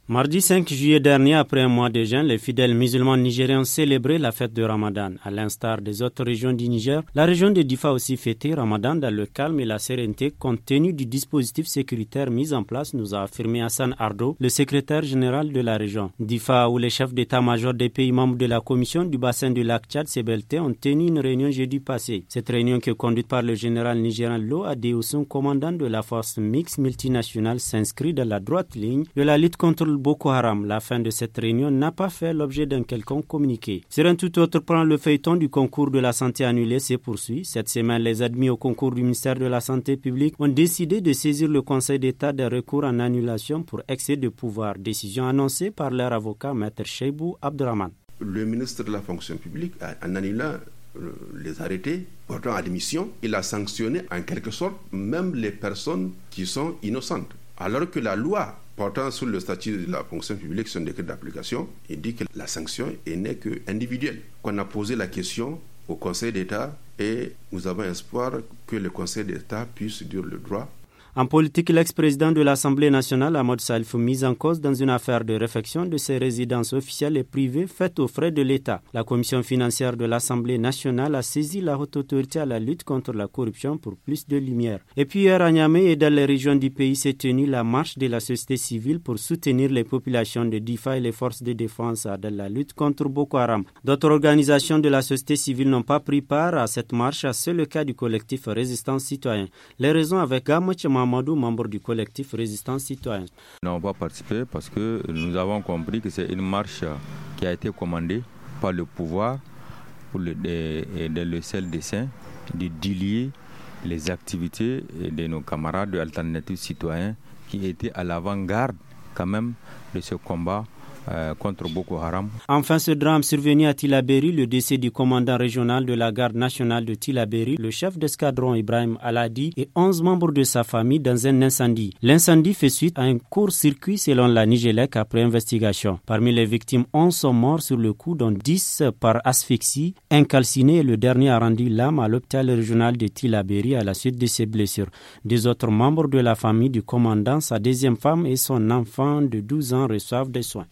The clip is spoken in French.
Mardi 5 juillet dernier, après un mois de jeûne, les fidèles musulmans nigériens ont célébré la fête de Ramadan. À l'instar des autres régions du Niger, la région de Difa a aussi fêté Ramadan dans le calme et la sérénité compte tenu du dispositif sécuritaire mis en place, nous a affirmé Hassan Ardo, le secrétaire général de la région. Difa, où les chefs d'état-major des pays membres de la commission du bassin du lac Tchad, CBLT, ont tenu une réunion jeudi passé. Cette réunion, qui est conduite par le général nigérian Lo Adeosun, commandant de la force mixte multinationale, s'inscrit dans la droite ligne de la lutte contre Boko Haram. La fin de cette réunion n'a pas fait l'objet d'un quelconque communiqué. Sur un tout autre plan, le feuilleton du concours de la santé annulé se poursuit. Cette semaine, les admis au concours du ministère de la Santé publique ont décidé de saisir le Conseil d'État d'un recours en annulation pour excès de pouvoir. Décision annoncée par leur avocat, Maître Cheibou Abdurrahman. Le ministre de la fonction publique, en annulant les arrêtés portant admission, il a sanctionné en quelque sorte même les personnes qui sont innocentes. Alors que la loi portant sur le statut de la fonction publique, son décret d'application, il dit que la sanction n'est que individuelle. Qu'on a posé la question au Conseil d'État et nous avons espoir que le Conseil d'État puisse dire le droit. En politique, l'ex-président de l'Assemblée nationale, Ahmad Salif, mis en cause dans une affaire de réfection de ses résidences officielles et privées faites aux frais de l'État. La commission financière de l'Assemblée nationale a saisi la haute autorité à la lutte contre la corruption pour plus de lumière. Et puis hier à Niamey et dans les régions du pays s'est tenue la marche de la société civile pour soutenir les populations de Difa et les forces de défense dans la lutte contre Boko Haram. D'autres organisations de la société civile n'ont pas pris part à cette marche, c'est le cas du collectif Résistance Citoyen. Les raisons avec Gamache Mamadou, membre du collectif Résistance Citoyen. Nous n'avons pas participé parce que nous avons compris que c'est une marche qui a été commandée par le pouvoir pour le seul dessein de diluer les activités de nos camarades de Alternative Citoyen qui étaient à l'avant-garde quand même de ce combat contre Boko Haram. Enfin, ce drame survenu à Tillabéri, le décès du commandant régional de la garde nationale de Tillabéri, le chef d'escadron Ibrahim Aladi et 11 membres de sa famille dans un incendie. L'incendie fait suite à un court-circuit selon la Nigélec après investigation. Parmi les victimes, 11 sont morts sur le coup, dont 10 par asphyxie. Un calciné et le dernier a rendu l'âme à l'hôpital régional de Tillabéri à la suite de ses blessures. Deux autres membres de la famille du commandant, sa deuxième femme et son enfant de 12 ans reçoivent des soins.